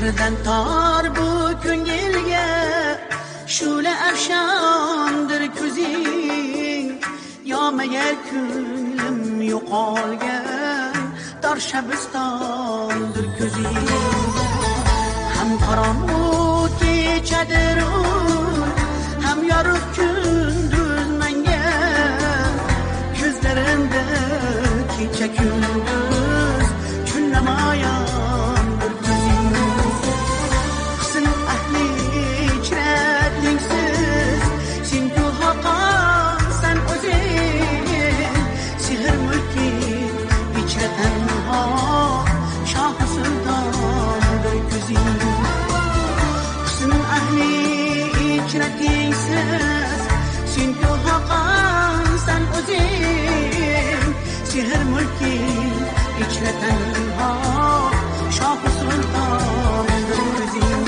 Sirdan tor bu ko'ngilga Shula afshondir ko'zing Yo magar ko'nglim yo'qolgan Tor shabistondir ko'zing Ham qorong'u kechadir ham yorug' kunduz menga Ko'zlarimda kecha kunduz kun namoyondir ko'zing Husn ahli chiratlingsiz sen ku xoqonsan o'zing Sehr mulki ichra tanho shoh sultondir ko'zing Husn ahli chiratlingsiz sen ku xoqonsan o'zing Sehr mulki ichra tanho shoh sultondir ko'zing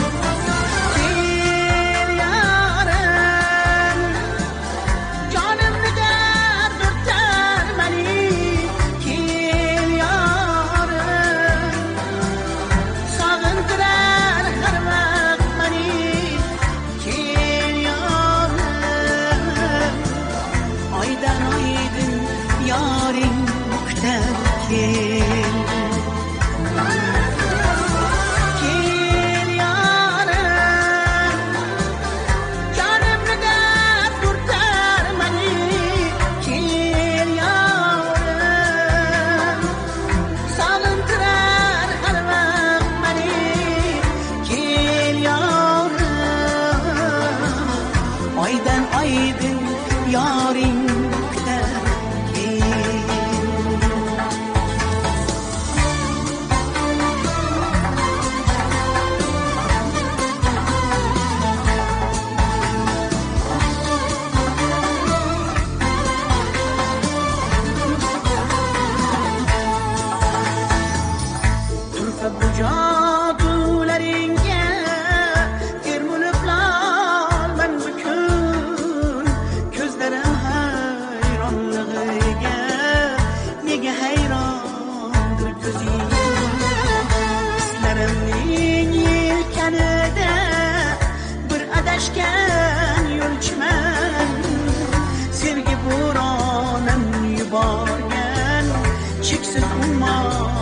Sevgi bo'ronim yuborgan cheksiz umma